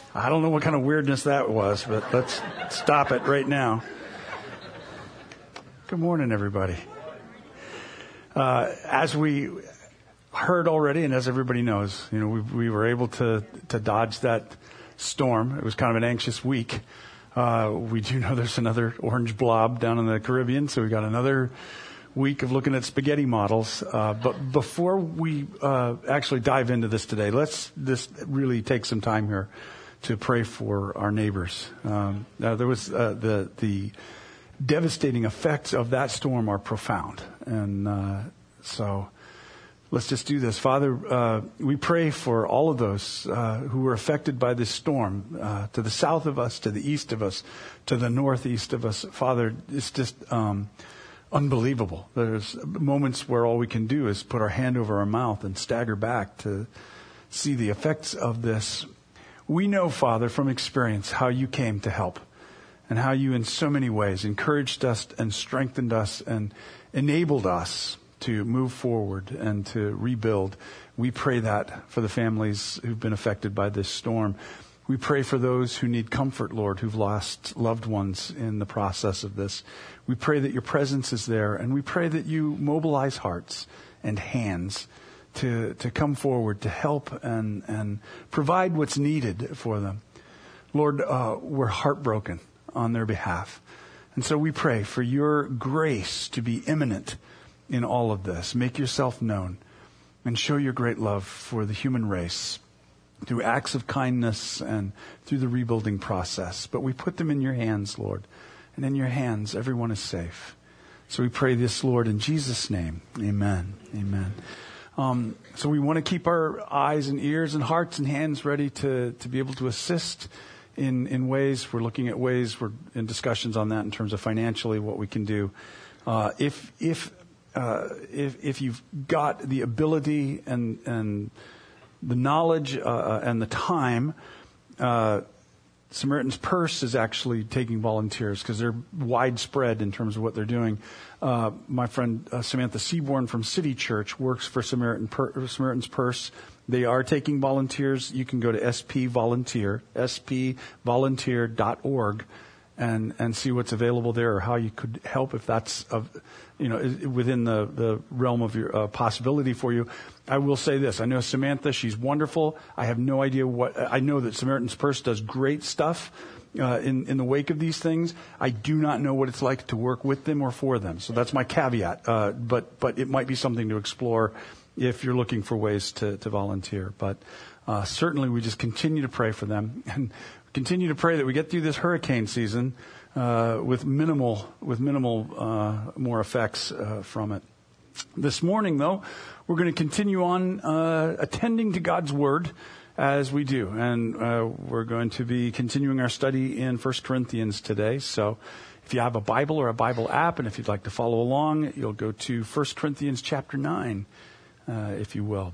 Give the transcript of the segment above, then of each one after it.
I don't know what kind of weirdness that was, but let's stop it right now. Good morning, everybody. As we heard already, and as everybody knows, we were able to dodge that storm. It was kind of an anxious week. We do know there's another orange blob down in the Caribbean, so we got another week of looking at spaghetti models. But before we actually dive into this today, let's just really take some time here to pray for our neighbors. There was the devastating effects of that storm are profound, and so let's just do this. Father, we pray for all of those who were affected by this storm, to the south of us, to the east of us, to the northeast of us. Father, it's just unbelievable. There's moments where all we can do is put our hand over our mouth and stagger back to see the effects of this. We know, Father, from experience how you came to help and how you in so many ways encouraged us and strengthened us and enabled us to move forward and to rebuild. We pray that for the families who've been affected by this storm. We pray for those who need comfort, Lord, who've lost loved ones in the process of this. We pray that your presence is there, and we pray that you mobilize hearts and hands to come forward to help and provide what's needed for them. Lord, we're heartbroken on their behalf. And so we pray for your grace to be imminent in all of this. Make yourself known and show your great love for the human race through acts of kindness and through the rebuilding process. But we put them in your hands, Lord. And in your hands, everyone is safe. So we pray this, Lord, in Jesus' name. Amen. Amen. So we want to keep our eyes and ears and hearts and hands ready to be able to assist in ways. We're looking at ways, we're in discussions on that in terms of financially what we can do. If you've got the ability and the knowledge and the time, Samaritan's Purse is actually taking volunteers because they're widespread in terms of what they're doing. My friend Samantha Seaborn from City Church works for Samaritan's Purse. They are taking volunteers. You can go to spvolunteer.org and see what's available there or how you could help if that's within the realm of your possibility for you. I will say this. I know Samantha, she's wonderful. I have no idea I know that Samaritan's Purse does great stuff in the wake of these things. I do not know what it's like to work with them or for them. So that's my caveat. But it might be something to explore if you're looking for ways to volunteer. But certainly we just continue to pray for them and continue to pray that we get through this hurricane season with minimal more effects from it. This morning, though, we're going to continue on attending to God's Word as we do. And we're going to be continuing our study in 1 Corinthians today. So if you have a Bible or a Bible app, and if you'd like to follow along, you'll go to 1 Corinthians chapter 9, if you will.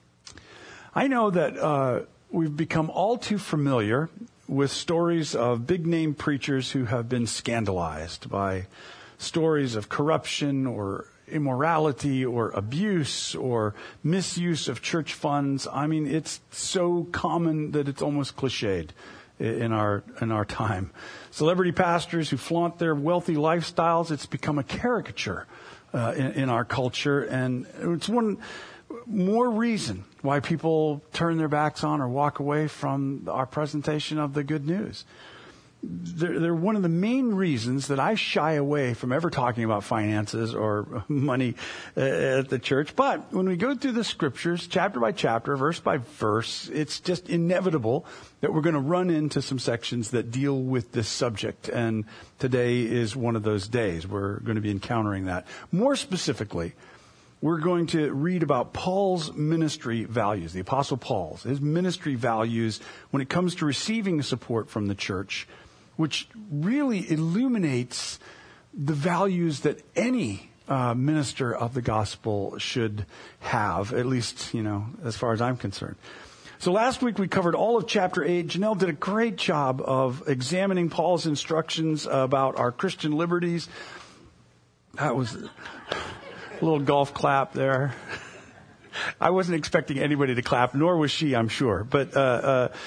I know that we've become all too familiar with stories of big-name preachers who have been scandalized by stories of corruption or immorality or abuse or misuse of church funds. I mean, it's so common that it's almost cliched in our time. Celebrity pastors who flaunt their wealthy lifestyles, it's become a caricature in our culture, and it's one more reason why people turn their backs on or walk away from our presentation of the good news. They're one of the main reasons that I shy away from ever talking about finances or money at the church. But when we go through the scriptures, chapter by chapter, verse by verse, it's just inevitable that we're going to run into some sections that deal with this subject. And today is one of those days. We're going to be encountering that. More specifically, we're going to read about Paul's ministry values, the Apostle Paul's, his ministry values when it comes to receiving support from the church, which really illuminates the values that any minister of the gospel should have, at least, as far as I'm concerned. So last week we covered all of chapter 8. Janelle did a great job of examining Paul's instructions about our Christian liberties. That was a little golf clap there. I wasn't expecting anybody to clap, nor was she, I'm sure. But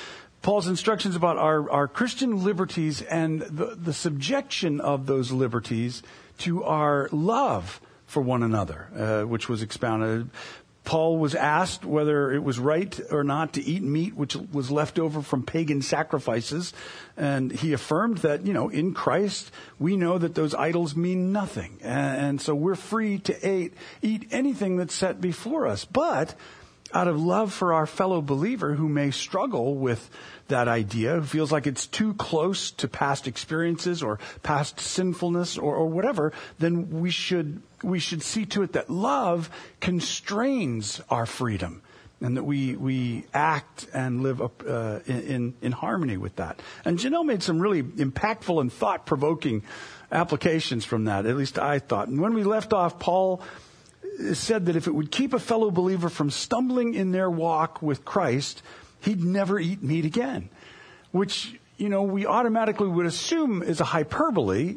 Paul's instructions about our Christian liberties and the subjection of those liberties to our love for one another, which was expounded. Paul was asked whether it was right or not to eat meat which was left over from pagan sacrifices. And he affirmed that, in Christ, we know that those idols mean nothing. And so we're free to eat anything that's set before us. But out of love for our fellow believer who may struggle with that idea, who feels like it's too close to past experiences or past sinfulness or whatever, then we should see to it that love constrains our freedom and that we act and live in harmony with that. And Janelle made some really impactful and thought-provoking applications from that, at least I thought. And when we left off, Paul said that if it would keep a fellow believer from stumbling in their walk with Christ, he'd never eat meat again, which, we automatically would assume is a hyperbole,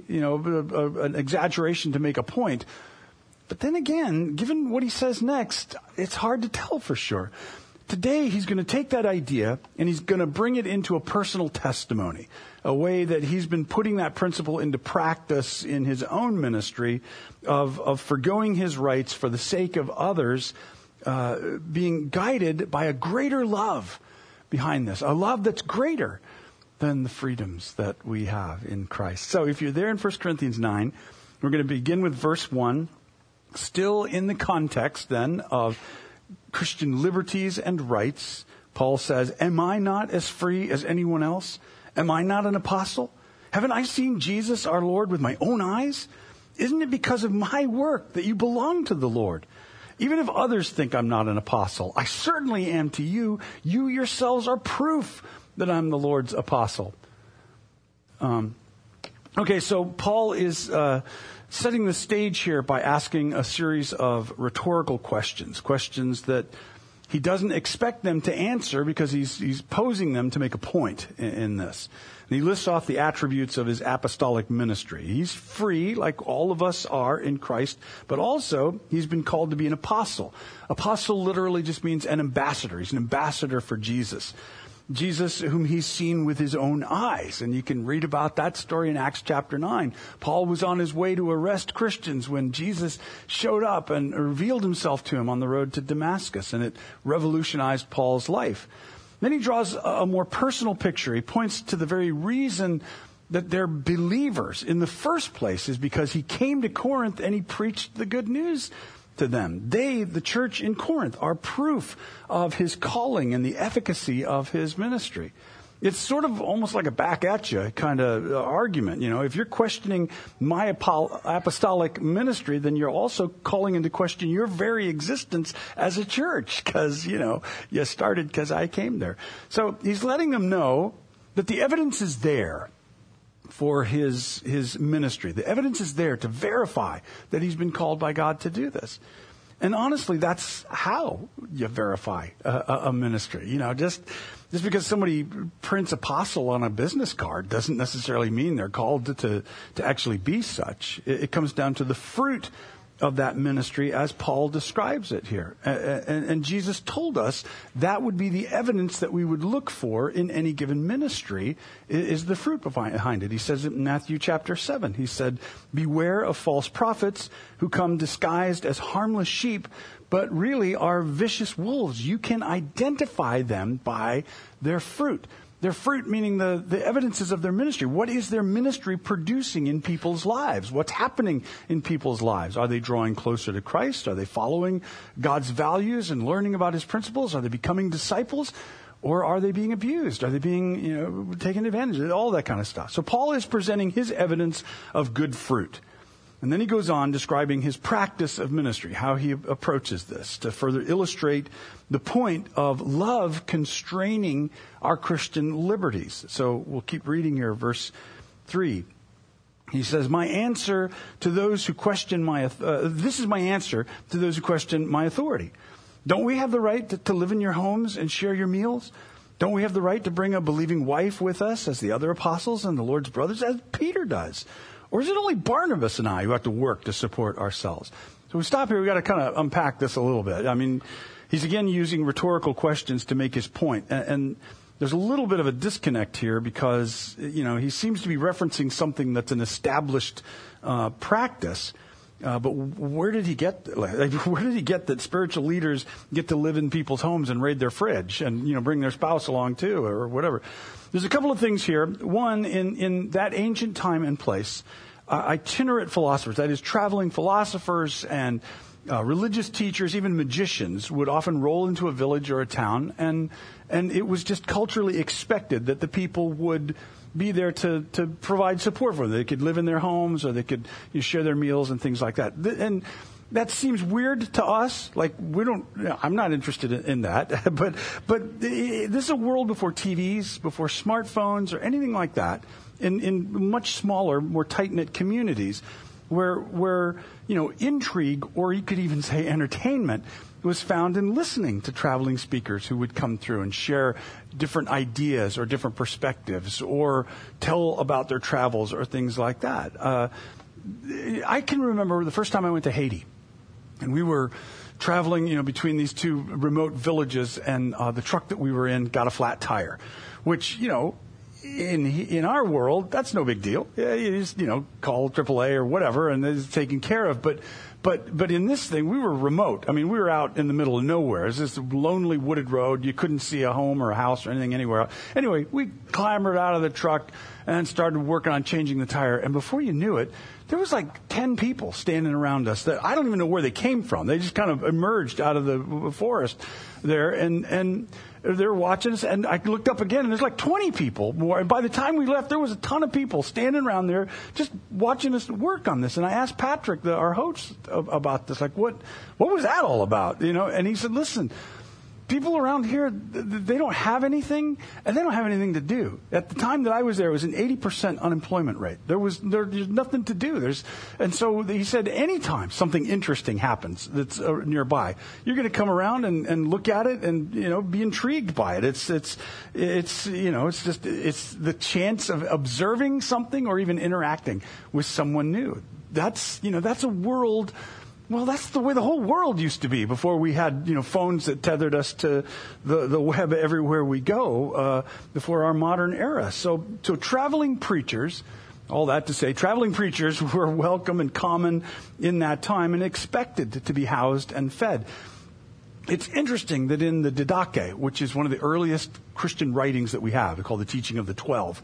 an exaggeration to make a point. But then again, given what he says next, it's hard to tell for sure. Today, he's going to take that idea and he's going to bring it into a personal testimony, a way that he's been putting that principle into practice in his own ministry of forgoing his rights for the sake of others, being guided by a greater love behind this, a love that's greater than the freedoms that we have in Christ. So if you're there in 1 Corinthians 9, we're going to begin with verse 1, still in the context then of Christian liberties and rights. Paul says, am I not as free as anyone else? Am I not an apostle? Haven't I seen Jesus our Lord with my own eyes? Isn't it because of my work that you belong to the Lord? Even if others think I'm not an apostle, I certainly am to you. You yourselves are proof that I'm the Lord's apostle. Okay, so Paul is setting the stage here by asking a series of rhetorical questions that he doesn't expect them to answer because he's posing them to make a point in this. And he lists off the attributes of his apostolic ministry. He's free, like all of us are in Christ, but also he's been called to be an apostle. Apostle literally just means an ambassador. He's an ambassador for Jesus. Jesus, whom he's seen with his own eyes. And you can read about that story in Acts chapter 9. Paul was on his way to arrest Christians when Jesus showed up and revealed himself to him on the road to Damascus, and it revolutionized Paul's life. Then he draws a more personal picture. He points to the very reason that they're believers in the first place is because he came to Corinth and he preached the good news to them. They, the church in Corinth, are proof of his calling and the efficacy of his ministry. It's sort of almost like a back at you kind of argument. If you're questioning my apostolic ministry, then you're also calling into question your very existence as a church because, you started because I came there. So he's letting them know that the evidence is there for his ministry. The evidence is there to verify that he's been called by God to do this. And honestly, that's how you verify a ministry. Just because somebody prints apostle on a business card doesn't necessarily mean they're called to actually be such. It comes down to the fruit of that ministry as Paul describes it here. And Jesus told us that would be the evidence that we would look for in any given ministry is the fruit behind it. He says it in Matthew chapter 7. He said, beware of false prophets who come disguised as harmless sheep, but really are vicious wolves. You can identify them by their fruit. Their fruit meaning the evidences of their ministry. What is their ministry producing in people's lives? What's happening in people's lives? Are they drawing closer to Christ? Are they following God's values and learning about his principles? Are they becoming disciples? Or are they being abused? Are they being, taken advantage of? All that kind of stuff. So Paul is presenting his evidence of good fruit. And then he goes on describing his practice of ministry, how he approaches this to further illustrate the point of love constraining our Christian liberties. So we'll keep reading here, verse 3. He says, my answer to those who question this is my answer to those who question my authority. Don't we have the right to live in your homes and share your meals? Don't we have the right to bring a believing wife with us as the other apostles and the Lord's brothers, as Peter does? Or is it only Barnabas and I who have to work to support ourselves? So we stop here. We've got to kind of unpack this a little bit. I mean, he's again using rhetorical questions to make his point. And there's a little bit of a disconnect here because, he seems to be referencing something that's an established practice. But where did he get that spiritual leaders get to live in people's homes and raid their fridge and, bring their spouse along too or whatever? There's a couple of things here. One, in that ancient time and place, itinerant philosophers, that is traveling philosophers and religious teachers, even magicians, would often roll into a village or a town, and it was just culturally expected that the people would be there to provide support for them. They could live in their homes, or they could share their meals and things like that. And that seems weird to us. Like, I'm not interested in that. but this is a world before TVs, before smartphones, or anything like that, in much smaller, more tight-knit communities, where intrigue, or you could even say entertainment, was found in listening to traveling speakers who would come through and share different ideas or different perspectives or tell about their travels or things like that. I can remember the first time I went to Haiti, and we were traveling, between these two remote villages, and the truck that we were in got a flat tire, which, in our world, that's no big deal. Yeah, you just, call AAA or whatever, and it's taken care of. But in this thing, we were remote. I mean, we were out in the middle of nowhere. It's this lonely wooded road. You couldn't see a home or a house or anything anywhere else. Anyway, we clambered out of the truck and started working on changing the tire. And before you knew it, there was like 10 people standing around us that I don't even know where they came from. They just kind of emerged out of the forest there, and they were watching us. And I looked up again, and there's like 20 people more. And by the time we left, there was a ton of people standing around there just watching us work on this. And I asked Patrick, our host, about this, like, what was that all about? And he said, listen, people around here, they don't have anything, and they don't have anything to do. At the time that I was there, it was an 80% unemployment rate. There's nothing to do. And so he said, anytime something interesting happens that's nearby, you're going to come around and look at it and, be intrigued by it. It's the chance of observing something or even interacting with someone new. That's a world. Well, that's the way the whole world used to be before we had, phones that tethered us to the web everywhere we go, before our modern era. So traveling preachers, all that to say, traveling preachers were welcome and common in that time and expected to be housed and fed. It's interesting that in the Didache, which is one of the earliest Christian writings that we have, called the Teaching of the 12,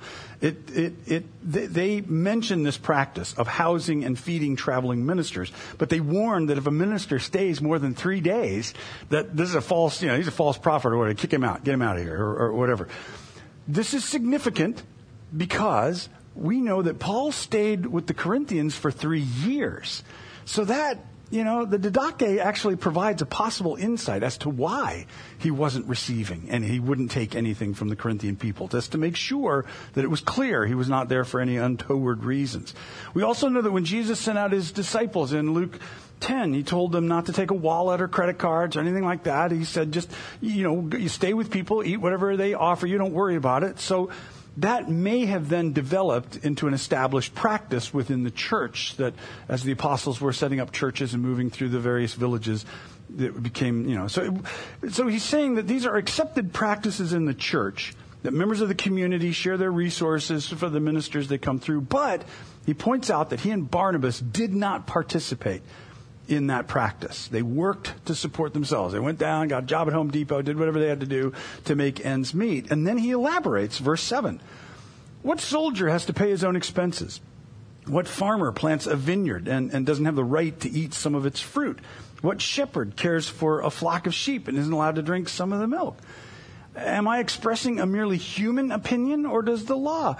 they mention this practice of housing and feeding traveling ministers. But they warn that if a minister stays more than 3 days, that this is a false, he's a false prophet or whatever. Kick him out, get him out of here, or whatever. This is significant because we know that Paul stayed with the Corinthians for 3 years. So that, the Didache actually provides a possible insight as to why he wasn't receiving and he wouldn't take anything from the Corinthian people, just to make sure that it was clear he was not there for any untoward reasons. We also know that when Jesus sent out his disciples in Luke 10, he told them not to take a wallet or credit cards or anything like that. He said, just, you stay with people, eat whatever they offer you, don't worry about it. So that may have then developed into an established practice within the church, that as the apostles were setting up churches and moving through the various villages, it became, So he's saying that these are accepted practices in the church, that members of the community share their resources for the ministers that come through. But he points out that he and Barnabas did not participate in that practice. They worked to support themselves. They went down, got a job at Home Depot, did whatever they had to do to make ends meet. And then he elaborates, verse 7. What soldier has to pay his own expenses? What farmer plants a vineyard and doesn't have the right to eat some of its fruit? What shepherd cares for a flock of sheep and isn't allowed to drink some of the milk? Am I expressing a merely human opinion, or does the law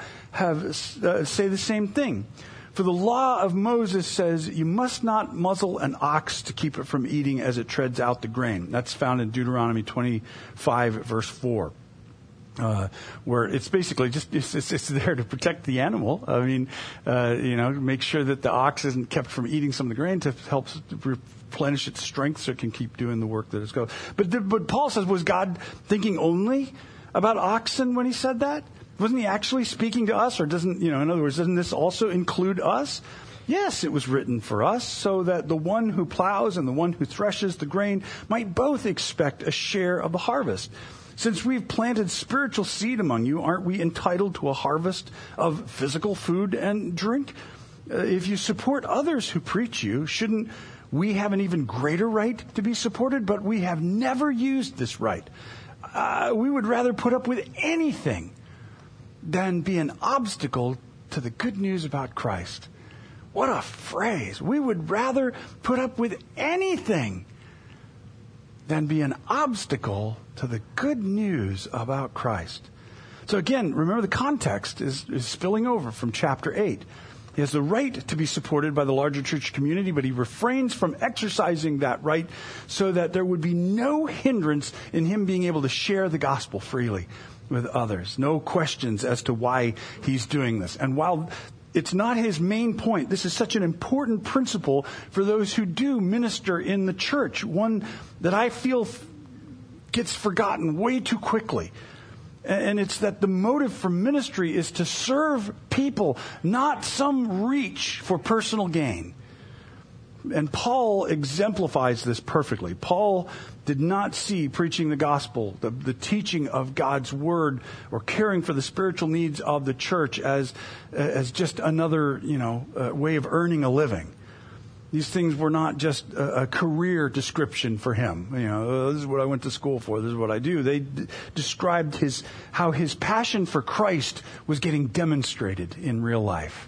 say the same thing? For the law of Moses says you must not muzzle an ox to keep it from eating as it treads out the grain. That's found in Deuteronomy 25, verse 4. Where it's basically just, it's there to protect the animal. I mean, make sure that the ox isn't kept from eating some of the grain, to help replenish its strength so it can keep doing the work that it's going. But Paul says, was God thinking only about oxen when he said that? Wasn't he actually speaking to us, or doesn't, in other words, doesn't this also include us? Yes, it was written for us, so that the one who plows and the one who threshes the grain might both expect a share of the harvest. Since we've planted spiritual seed among you, aren't we entitled to a harvest of physical food and drink? If you support others who preach you, shouldn't we have an even greater right to be supported? But we have never used this right. We would rather put up with anything than be an obstacle to the good news about Christ. What a phrase. We would rather put up with anything than be an obstacle to the good news about Christ. So again, remember the context is spilling over from chapter 8. He has the right to be supported by the larger church community, but he refrains from exercising that right so that there would be no hindrance in him being able to share the gospel freely with others. No questions as to why he's doing this. And while it's not his main point, this is such an important principle for those who do minister in the church, one that I feel gets forgotten way too quickly. And it's that the motive for ministry is to serve people, not some reach for personal gain. And Paul exemplifies this perfectly. Paul did not see preaching the gospel, the teaching of God's word, or caring for the spiritual needs of the church as just another, way of earning a living. These things were not just a career description for him. This is what I went to school for. This is what I do. They described how his passion for Christ was getting demonstrated in real life.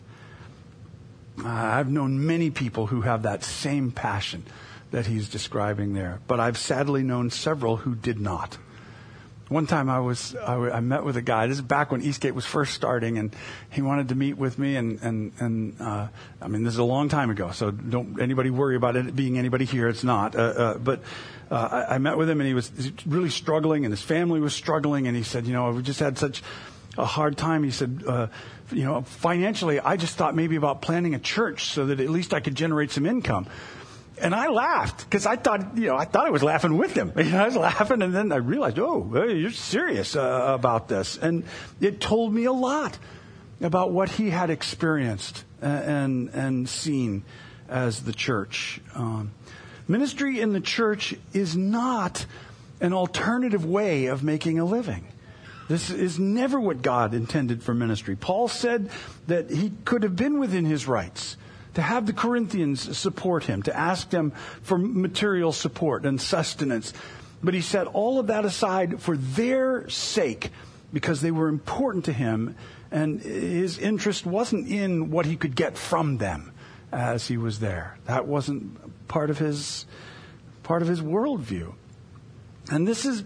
I've known many people who have that same passion that he's describing there, but I've sadly known several who did not. One time I met with a guy. This is back when Eastgate was first starting, and he wanted to meet with me. And this is a long time ago, so don't anybody worry about it being anybody here. It's not. But I met with him, and he was really struggling, and his family was struggling. And he said, we just had such a hard time. He said, financially, I just thought maybe about planning a church so that at least I could generate some income. And I laughed because I thought I was laughing with him. I was laughing, and then I realized, you're serious about this. And it told me a lot about what he had experienced and seen as the church. Ministry in the church is not an alternative way of making a living. This is never what God intended for ministry. Paul said that he could have been within his rights to have the Corinthians support him, to ask them for material support and sustenance. But he set all of that aside for their sake because they were important to him, and his interest wasn't in what he could get from them as he was there. That wasn't part of his worldview. And this is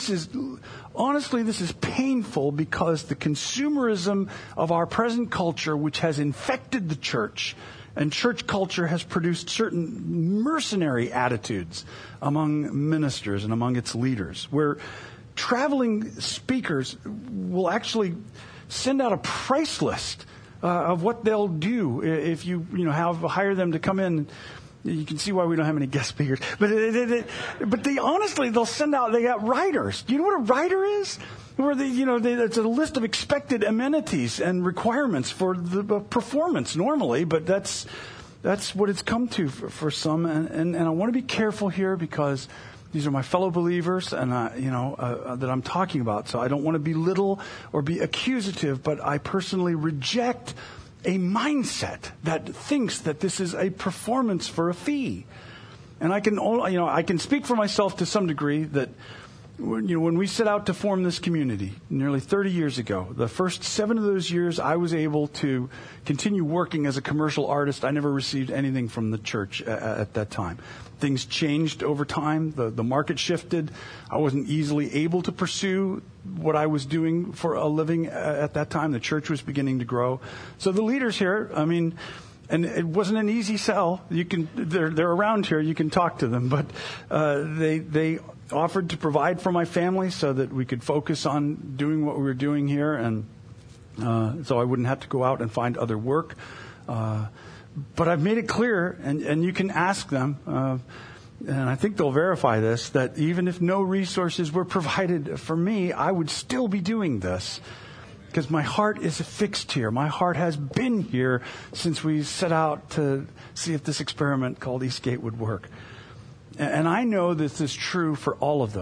painful because the consumerism of our present culture, which has infected the church, and church culture has produced certain mercenary attitudes among ministers and among its leaders, where traveling speakers will actually send out a price list of what they'll do if you hire them to come in. You can see why we don't have any guest speakers. But they'll send out, they got riders. Do you know what a rider is? Where it's a list of expected amenities and requirements for the performance normally, but that's what it's come to for some. And I want to be careful here because these are my fellow believers and that I'm talking about. So I don't want to belittle or be accusative, but I personally reject a mindset that thinks that this is a performance for a fee. And I can speak for myself to some degree that when we set out to form this community nearly 30 years ago, the first 7 of those years I was able to continue working as a commercial artist. I never received anything from the church at that time. Things changed over time. The market shifted. I wasn't easily able to pursue what I was doing for a living at that time. The church was beginning to grow. So the leaders here, and it wasn't an easy sell. They're around here. You can talk to them, but they offered to provide for my family so that we could focus on doing what we were doing here, and so I wouldn't have to go out and find other work. But I've made it clear, and you can ask them, and I think they'll verify this, that even if no resources were provided for me, I would still be doing this because my heart is fixed here. My heart has been here since we set out to see if this experiment called Eastgate would work. And I know this is true for all of those.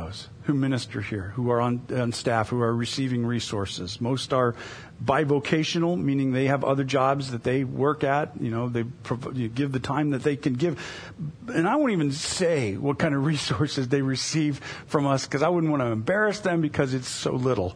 who minister here, who are on staff, who are receiving resources. Most are bivocational, meaning they have other jobs that they work at. They give the time that they can give. And I won't even say what kind of resources they receive from us, because I wouldn't want to embarrass them, because it's so little.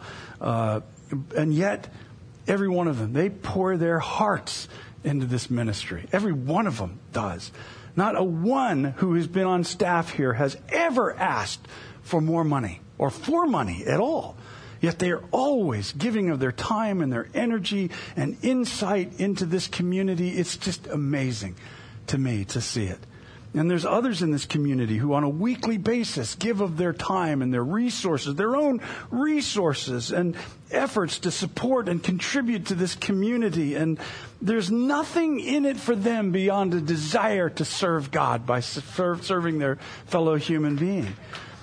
And yet, every one of them, they pour their hearts into this ministry. Every one of them does. Not a one who has been on staff here has ever asked for more money or for money at all. Yet they are always giving of their time and their energy and insight into this community. It's just amazing to me to see it. And there's others in this community who on a weekly basis give of their time and their resources, their own resources and efforts to support and contribute to this community. And there's nothing in it for them beyond a desire to serve God by serving their fellow human being.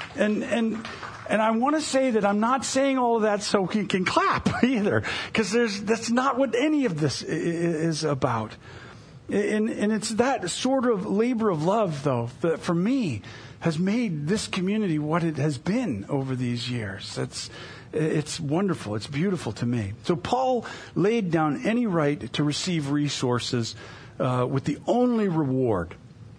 And I want to say that I'm not saying all of that so he can clap either, because that's not what any of this is about. And it's that sort of labor of love, though, that for me has made this community what it has been over these years. It's wonderful. It's beautiful to me. So Paul laid down any right to receive resources with the only reward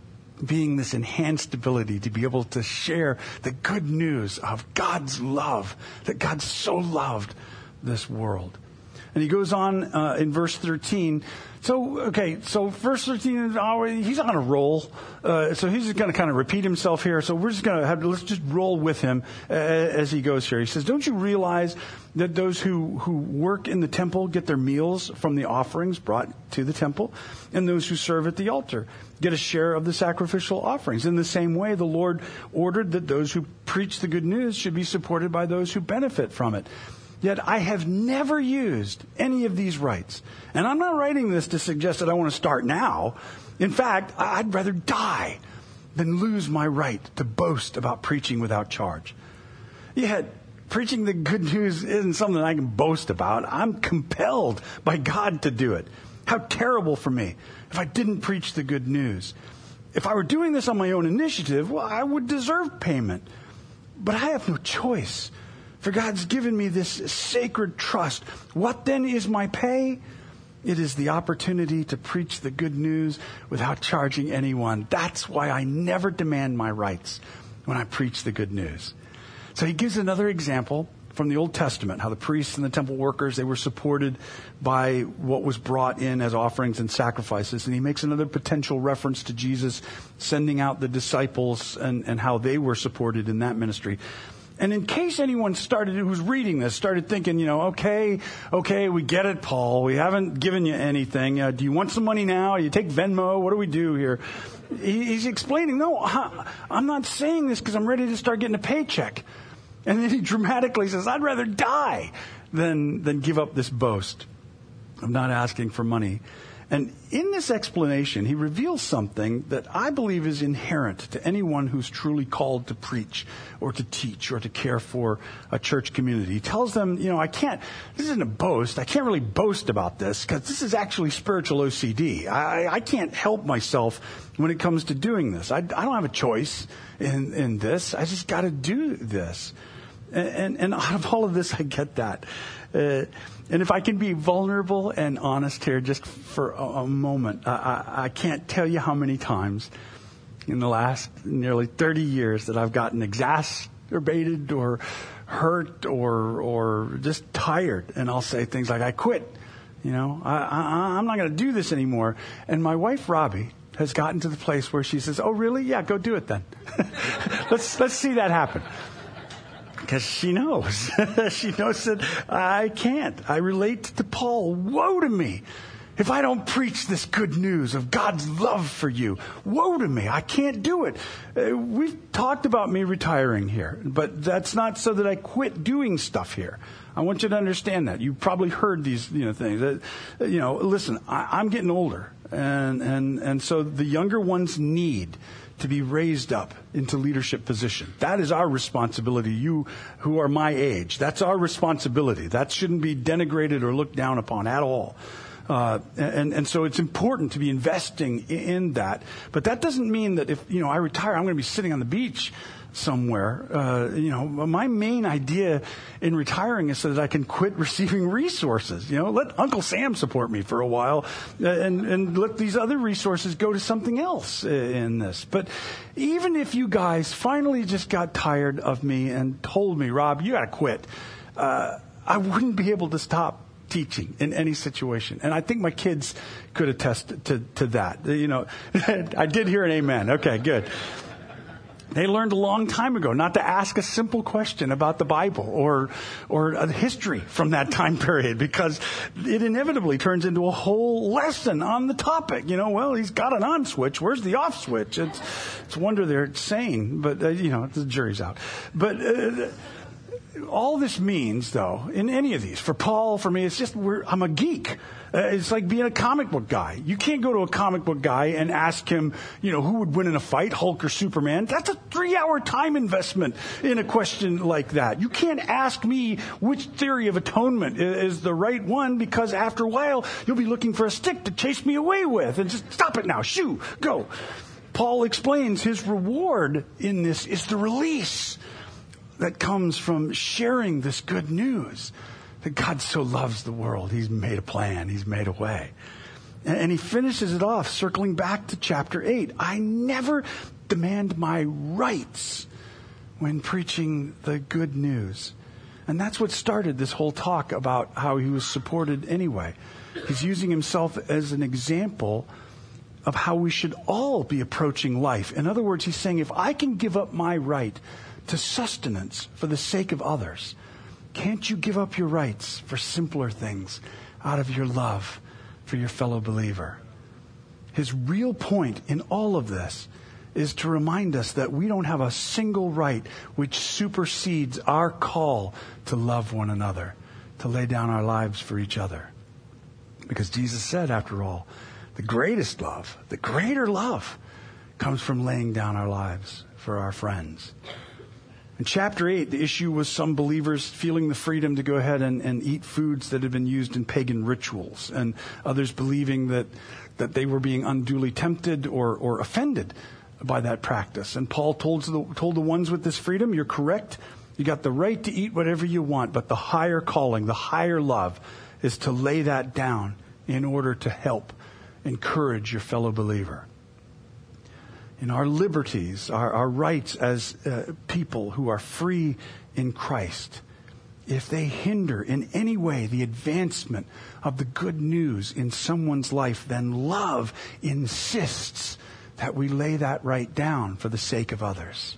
being this enhanced ability to be able to share the good news of God's love, that God so loved this world. And he goes on in verse 13. So verse 13, he's on a roll. So he's just going to kind of repeat himself here. So we're just going to let's just roll with him as he goes here. He says, don't you realize that those who work in the temple get their meals from the offerings brought to the temple, and those who serve at the altar get a share of the sacrificial offerings? In the same way, the Lord ordered that those who preach the good news should be supported by those who benefit from it. Yet I have never used any of these rights. And I'm not writing this to suggest that I want to start now. In fact, I'd rather die than lose my right to boast about preaching without charge. Yet, preaching the good news isn't something I can boast about. I'm compelled by God to do it. How terrible for me if I didn't preach the good news. If I were doing this on my own initiative, well, I would deserve payment. But I have no choice. For God's given me this sacred trust. What then is my pay? It is the opportunity to preach the good news without charging anyone. That's why I never demand my rights when I preach the good news. So he gives another example from the Old Testament, how the priests and the temple workers, they were supported by what was brought in as offerings and sacrifices. And he makes another potential reference to Jesus sending out the disciples and how they were supported in that ministry. And in case anyone who's reading this started thinking, okay, we get it, Paul. We haven't given you anything. Do you want some money now? You take Venmo? What do we do here? He's explaining, no, I'm not saying this because I'm ready to start getting a paycheck. And then he dramatically says, I'd rather die than give up this boast. I'm not asking for money. And in this explanation, he reveals something that I believe is inherent to anyone who's truly called to preach or to teach or to care for a church community. He tells them, this isn't a boast. I can't really boast about this because this is actually spiritual OCD. I can't help myself when it comes to doing this. I don't have a choice in this. I just got to do this. And out of all of this, I get that. And if I can be vulnerable and honest here just for a moment, I can't tell you how many times in the last nearly 30 years that I've gotten exacerbated or hurt or just tired. And I'll say things like, I quit. I'm not going to do this anymore. And my wife, Robbie, has gotten to the place where she says, oh, really? Yeah, go do it then. Let's see that happen. Because she knows. She knows that I can't. I relate to Paul. Woe to me if I don't preach this good news of God's love for you. Woe to me. I can't do it. We've talked about me retiring here, but that's not so that I quit doing stuff here. I want you to understand that. You've probably heard these things. Listen, I'm getting older, and so the younger ones need to be raised up into leadership position. That is our responsibility. You who are my age, that's our responsibility. That shouldn't be denigrated or looked down upon at all. And so it's important to be investing in that. But that doesn't mean that if I retire, I'm going to be sitting on the beach somewhere. My main idea in retiring is so that I can quit receiving resources. Let Uncle Sam support me for a while, and let these other resources go to something else in this. But even if you guys finally just got tired of me and told me, Rob, you got to quit, I wouldn't be able to stop teaching in any situation. And I think my kids could attest to that. I did hear an amen. Okay, good. They learned a long time ago not to ask a simple question about the Bible or a history from that time period, because it inevitably turns into a whole lesson on the topic. He's got an on switch. Where's the off switch? It's a wonder they're sane, but the jury's out. But all this means, though, in any of these, for Paul, for me, it's just I'm a geek. It's like being a comic book guy. You can't go to a comic book guy and ask him, who would win in a fight, Hulk or Superman. That's a 3-hour time investment in a question like that. You can't ask me which theory of atonement is the right one, because after a while, you'll be looking for a stick to chase me away with. And just stop it now. Shoo, go. Paul explains his reward in this is the release that comes from sharing this good news. That God so loves the world, He's made a plan, He's made a way. And he finishes it off, circling back to chapter 8. I never demand my rights when preaching the good news. And that's what started this whole talk about how he was supported anyway. He's using himself as an example of how we should all be approaching life. In other words, he's saying, if I can give up my right to sustenance for the sake of others, can't you give up your rights for simpler things out of your love for your fellow believer? His real point in all of this is to remind us that we don't have a single right which supersedes our call to love one another, to lay down our lives for each other. Because Jesus said, after all, the greatest love, the greater love, comes from laying down our lives for our friends. In chapter 8, the issue was some believers feeling the freedom to go ahead and eat foods that had been used in pagan rituals, and others believing that they were being unduly tempted or offended by that practice. And Paul told the ones with this freedom, you're correct. You got the right to eat whatever you want, but the higher calling, the higher love is to lay that down in order to help encourage your fellow believer. In our liberties, our rights as people who are free in Christ, if they hinder in any way the advancement of the good news in someone's life, then love insists that we lay that right down for the sake of others.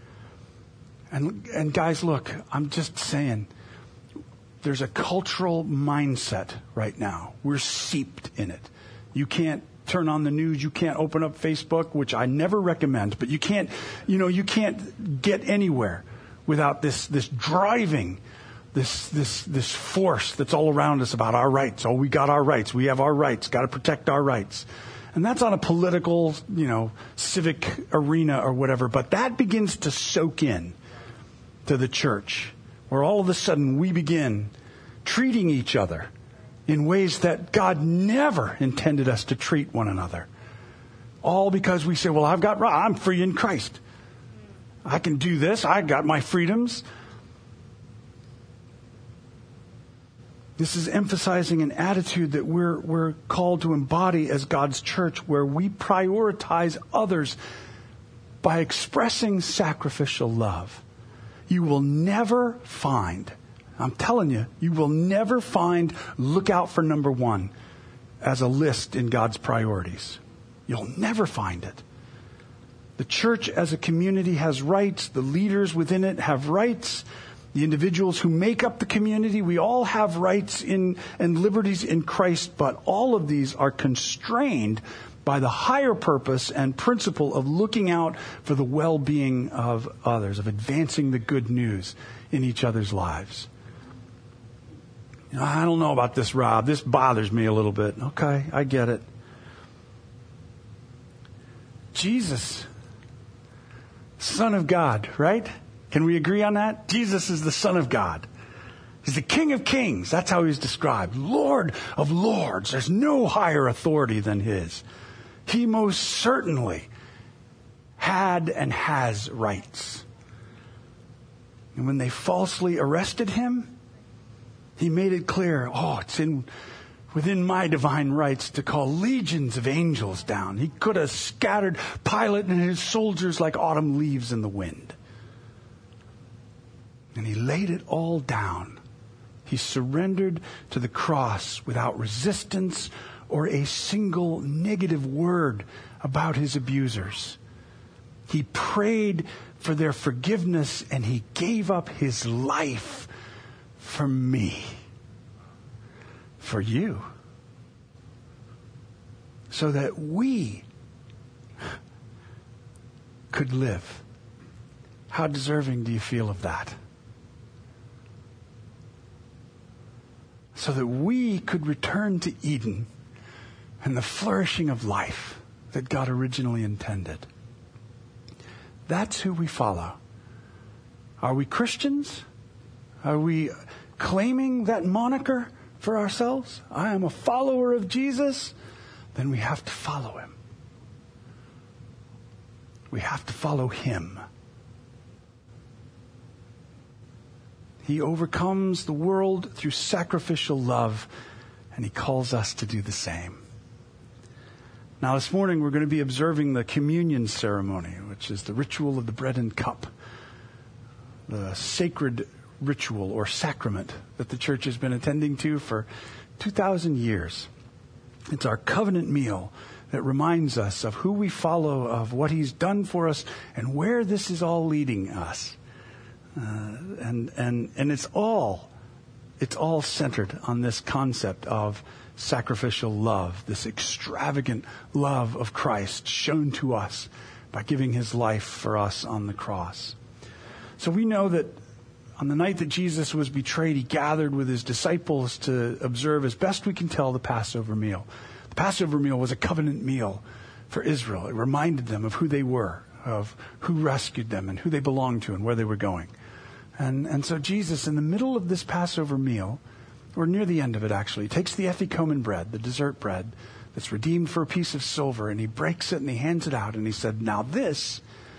And guys, look, I'm just saying, there's a cultural mindset right now. We're seeped in it. You can't turn on the news. You can't open up Facebook, which I never recommend, but you can't get anywhere without this driving, this force that's all around us about our rights. Oh, we got our rights. We have our rights. Got to protect our rights. And that's on a political, civic arena or whatever, but that begins to soak in to the church, where all of a sudden we begin treating each other in ways that God never intended us to treat one another. All because we say, well, I'm free in Christ. I can do this. I got my freedoms. This is emphasizing an attitude that we're called to embody as God's church, where we prioritize others by expressing sacrificial love. You will never find, I'm telling you, you will never find look out for number one as a list in God's priorities. You'll never find it. The church as a community has rights. The leaders within it have rights. The individuals who make up the community, we all have rights and liberties in Christ, but all of these are constrained by the higher purpose and principle of looking out for the well-being of others, of advancing the good news in each other's lives. I don't know about this, Rob. This bothers me a little bit. Okay, I get it. Jesus, Son of God, right? Can we agree on that? Jesus is the Son of God. He's the King of Kings. That's how he's described. Lord of Lords. There's no higher authority than his. He most certainly had and has rights. And when they falsely arrested him, he made it clear, it's within my divine rights to call legions of angels down. He could have scattered Pilate and his soldiers like autumn leaves in the wind. And he laid it all down. He surrendered to the cross without resistance or a single negative word about his abusers. He prayed for their forgiveness, and he gave up his life for me, for you, so that we could live. How deserving do you feel of that? So that we could return to Eden and the flourishing of life that God originally intended. That's who we follow. Are we Christians? Are we claiming that moniker for ourselves? I am a follower of Jesus. Then we have to follow him. We have to follow him. He overcomes the world through sacrificial love, and he calls us to do the same. Now, this morning we're going to be observing the communion ceremony, which is the ritual of the bread and cup, the sacred ritual or sacrament that the church has been attending to for 2,000 years. It's our covenant meal that reminds us of who we follow, of what he's done for us, and where this is all leading us. And it's all centered on this concept of sacrificial love, this extravagant love of Christ shown to us by giving his life for us on the cross. So we know that on the night that Jesus was betrayed, he gathered with his disciples to observe, as best we can tell, the Passover meal. The Passover meal was a covenant meal for Israel. It reminded them of who they were, of who rescued them, and who they belonged to, and where they were going. And so Jesus, in the middle of this Passover meal, or near the end of it actually, takes the epikomen bread, the dessert bread, that's redeemed for a piece of silver, and he breaks it and he hands it out, and he said, now this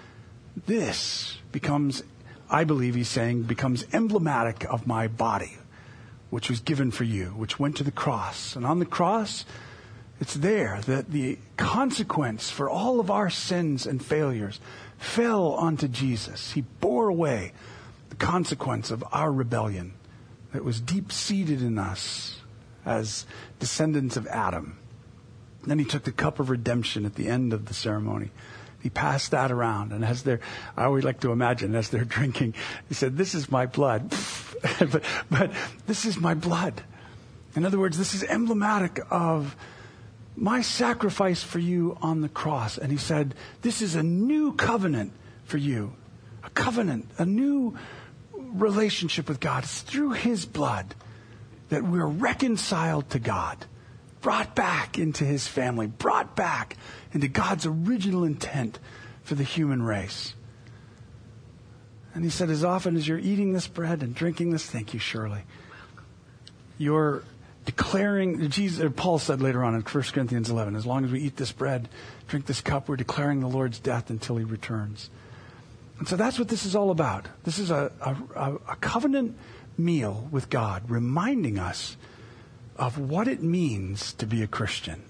becomes, I believe he's saying, becomes emblematic of my body, which was given for you, which went to the cross. And on the cross, it's there that the consequence for all of our sins and failures fell onto Jesus. He bore away the consequence of our rebellion that was deep-seated in us as descendants of Adam. Then he took the cup of redemption at the end of the ceremony. He passed that around, and I always like to imagine, as they're drinking, he said, this is my blood. but this is my blood. In other words, this is emblematic of my sacrifice for you on the cross. And he said, this is a new covenant for you. A covenant, a new relationship with God. It's through his blood that we're reconciled to God, brought back into his family, brought back into God's original intent for the human race. And he said, as often as you're eating this bread and drinking this, thank you, Shirley, you're declaring, Paul said later on in 1 Corinthians 11, as long as we eat this bread, drink this cup, we're declaring the Lord's death until he returns. And so that's what this is all about. This is a covenant meal with God, reminding us of what it means to be a Christian.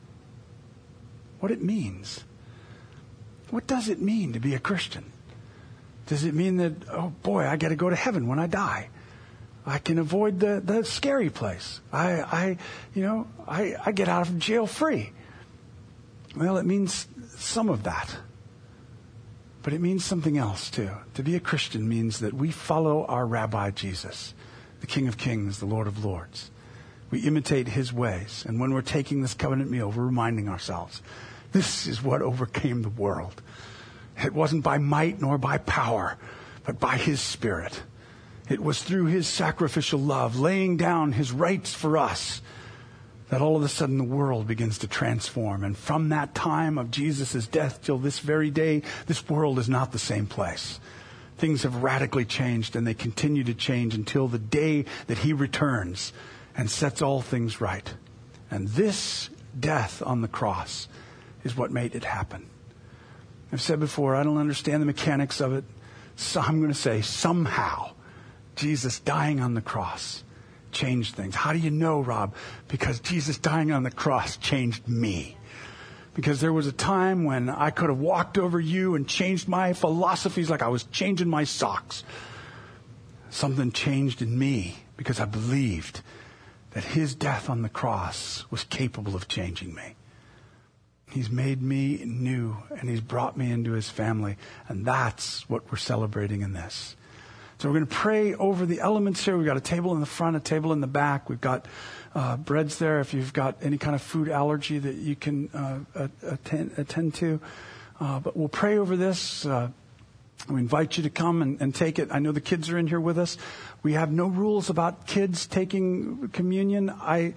What it means. What does it mean to be a Christian? Does it mean that, oh boy, I got to go to heaven when I die? I can avoid the scary place. I get out of jail free. Well, it means some of that. But it means something else too. To be a Christian means that we follow our Rabbi Jesus, the King of Kings, the Lord of Lords. We imitate his ways. And when we're taking this covenant meal, we're reminding ourselves, this is what overcame the world. It wasn't by might nor by power, but by his Spirit. It was through his sacrificial love, laying down his rights for us, that all of a sudden the world begins to transform. And from that time of Jesus' death till this very day, this world is not the same place. Things have radically changed, and they continue to change until the day that he returns and sets all things right. And this death on the cross is what made it happen. I've said before, I don't understand the mechanics of it. So I'm going to say somehow Jesus dying on the cross changed things. How do you know, Rob? Because Jesus dying on the cross changed me. Because there was a time when I could have walked over you and changed my philosophies like I was changing my socks. Something changed in me because I believed that his death on the cross was capable of changing me. He's made me new, and he's brought me into his family. And that's what we're celebrating in this. So we're going to pray over the elements here. We've got a table in the front, a table in the back. We've got breads there if you've got any kind of food allergy that you can attend to. But we'll pray over this. We invite you to come and take it. I know the kids are in here with us. We have no rules about kids taking communion.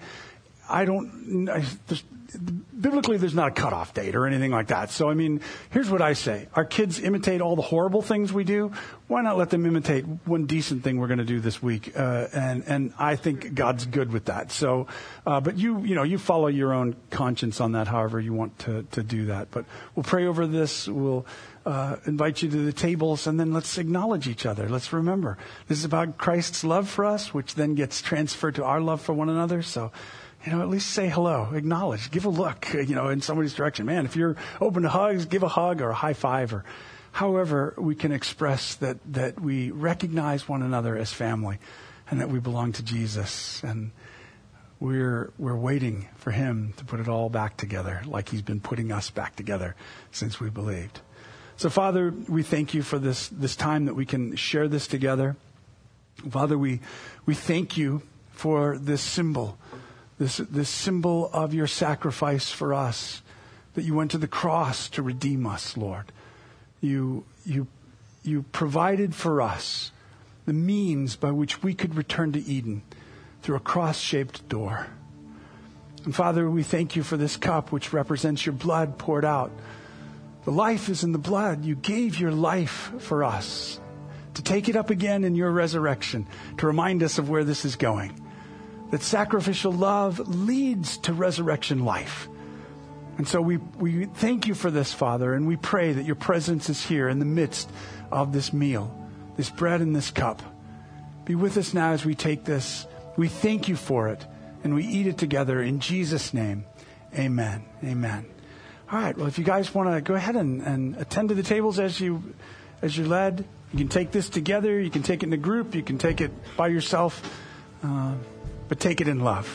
Biblically, there's not a cutoff date or anything like that. So, I mean, here's what I say. Our kids imitate all the horrible things we do. Why not let them imitate one decent thing we're going to do this week? And I think God's good with that. So, but you follow your own conscience on that, however you want to do that. But we'll pray over this. We'll invite you to the tables, and then let's acknowledge each other. Let's remember, this is about Christ's love for us, which then gets transferred to our love for one another. So, at least say hello, acknowledge, give a look, in somebody's direction. Man, if you're open to hugs, give a hug or a high five, or however we can express that we recognize one another as family and that we belong to Jesus. And we're waiting for him to put it all back together like he's been putting us back together since we believed. So, Father, we thank you for this time that we can share this together. Father, we thank you for this symbol. This symbol of your sacrifice for us, that you went to the cross to redeem us, Lord. You provided for us the means by which we could return to Eden through a cross-shaped door. And Father, we thank you for this cup which represents your blood poured out. The life is in the blood. You gave your life for us to take it up again in your resurrection, to remind us of where this is going. That sacrificial love leads to resurrection life. And so we thank you for this, Father, and we pray that your presence is here in the midst of this meal, this bread and this cup. Be with us now as we take this. We thank you for it, and we eat it together in Jesus' name. Amen. Amen. All right, well, if you guys want to go ahead and attend to the tables as you're led, you can take this together. You can take it in a group. You can take it by yourself. But take it in love.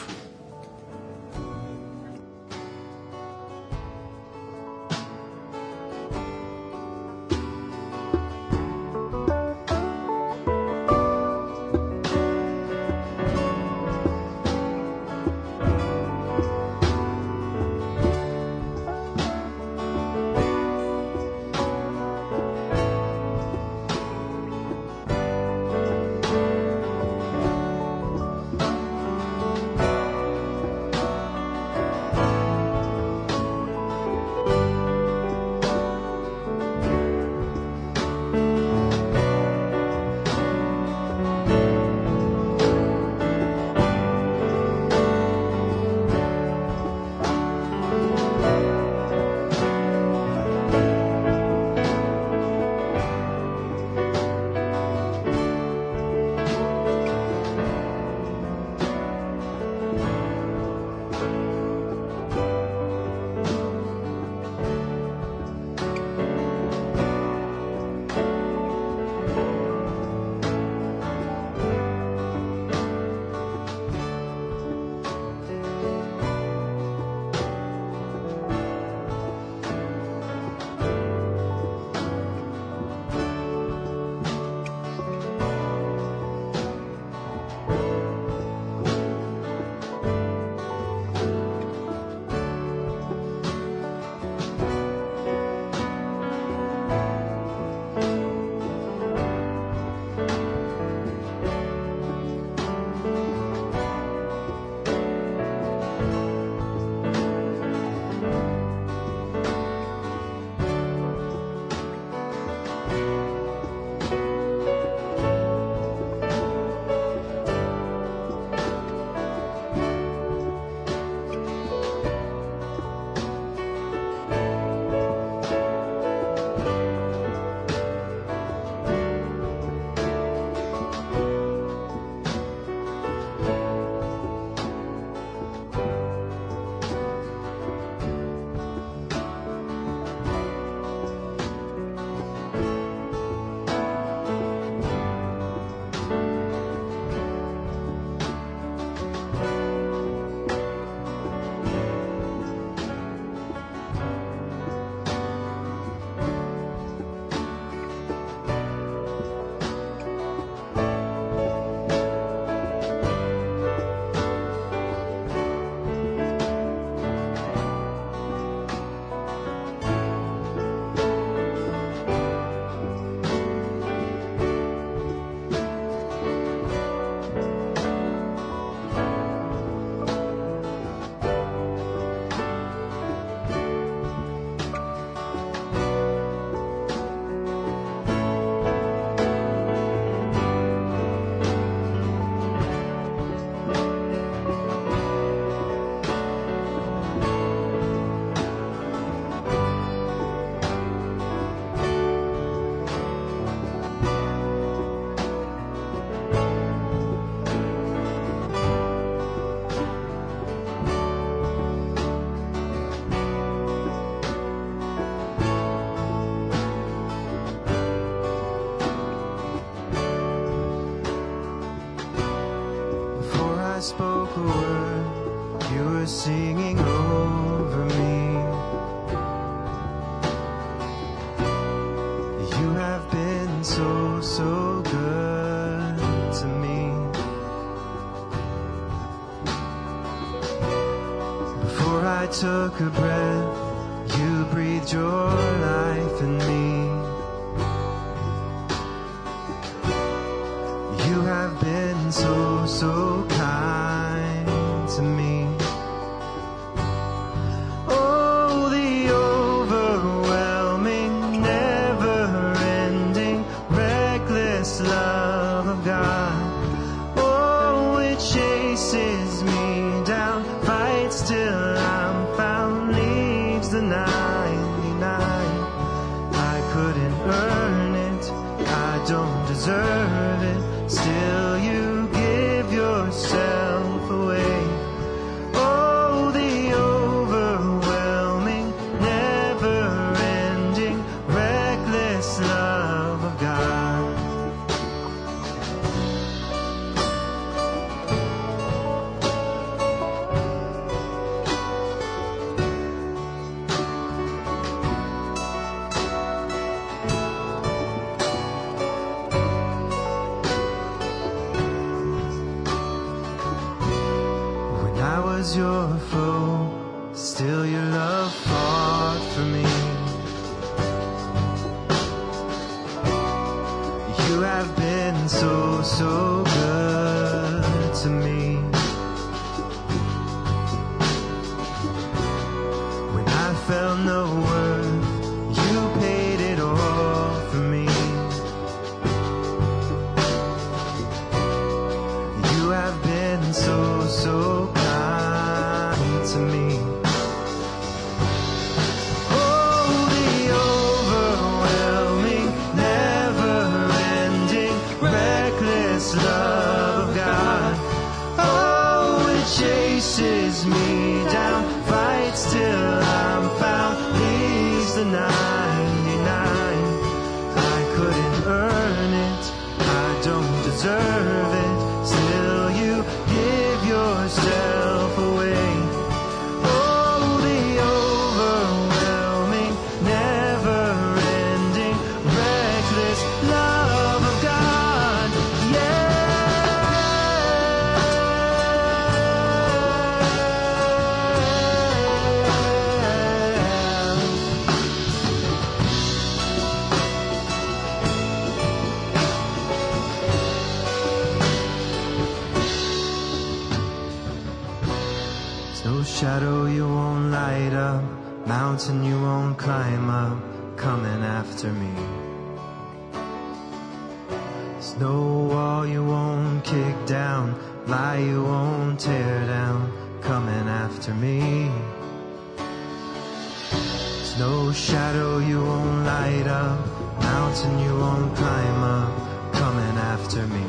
spoke a word, you were singing over me. You have been so, so good to me. Before I took a breath, you breathed your life in me. You have been so, so kind to me. Oh, the overwhelming, never-ending, reckless love of God. Oh, it chases me down, fights till I'm found, leaves the 99. I couldn't earn it, I don't deserve it. Still you give yourself away. Oh, the overwhelming, never-ending, reckless love of God. Your foe, still your love fought for me. You have been so, so good to me. When I felt no worth, you paid it all for me. You have been so, so kind to me. Oh, the overwhelming, never-ending, reckless love of God. Oh, it chases me down, fights till I'm found, leaves the 99. I couldn't earn it, I don't deserve it. Still you give yourself away. Shadow you won't light up, mountain you won't climb up, coming after me. Snow wall you won't kick down, lie you won't tear down, coming after me. Snow shadow you won't light up, mountain you won't climb up, coming after me.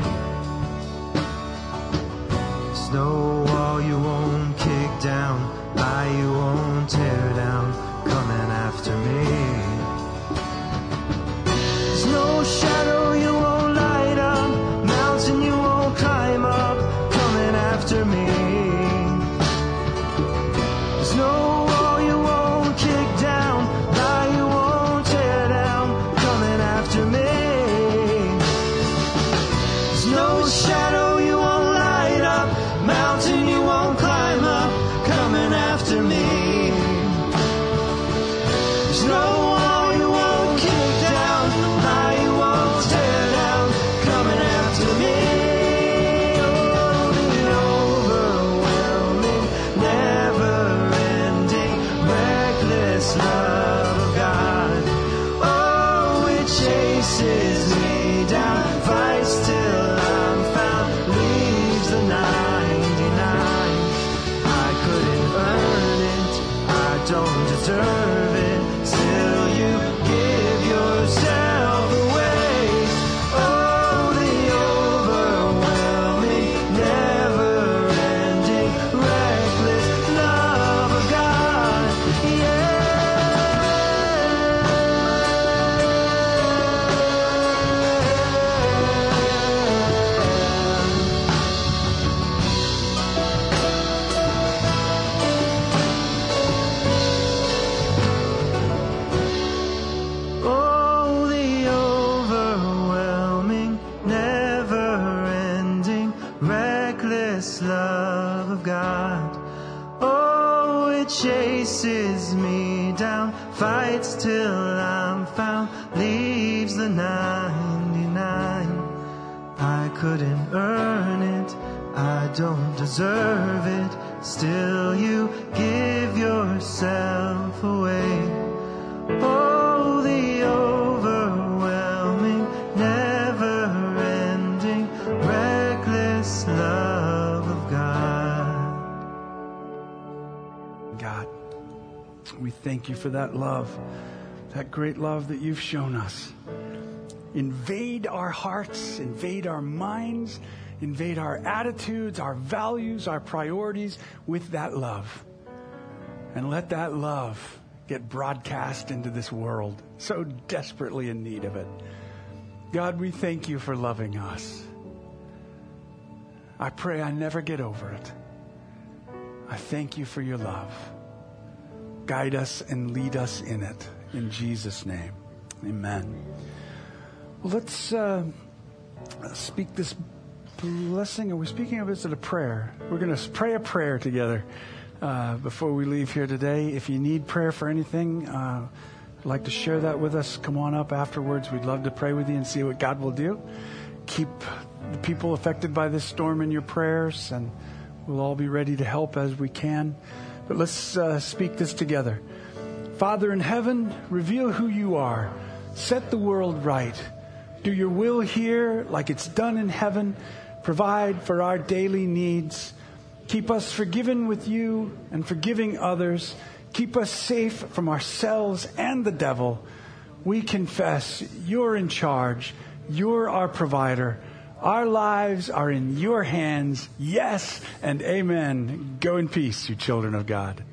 Snow wall you won't kick down, lie you won't tear down, coming after me. There's no shadow you won't light up, mountain you won't climb up, coming after me. There's no wall you won't kick down, lie you won't tear down, coming after me. There's no shadow you won't light up, mountain you won't climb up, coming after me. There's no wall you won't kick down, lie you won't tear down, coming after me. Oh, the overwhelming, never-ending, reckless love of God. Oh, it chases me down, fights till I'm found. reckless love of God. Oh, it chases me down, fights till I'm found, leaves the 99. I couldn't earn it, I don't deserve it, still you give yourself away. Oh, the overwhelming, never-ending, reckless love of God. God, we thank you for that love, that great love that you've shown us. Invade our hearts, invade our minds, invade our attitudes, our values, our priorities with that love. And let that love get broadcast into this world, so desperately in need of it. God, we thank you for loving us. I pray I never get over it. I thank you for your love. Guide us and lead us in it. In Jesus' name, amen. Well, let's speak this blessing. Are we speaking of it as a prayer? We're going to pray a prayer together before we leave here today. If you need prayer for anything, I'd like to share that with us. Come on up afterwards. We'd love to pray with you and see what God will do. Keep the people affected by this storm in your prayers, and we'll all be ready to help as we can. But let's speak this together. Father in heaven, reveal who you are. Set the world right. Do your will here like it's done in heaven. Provide for our daily needs. Keep us forgiven with you and forgiving others. Keep us safe from ourselves and the devil. We confess you're in charge. You're our provider. Our lives are in your hands. Yes and amen. Go in peace, you children of God.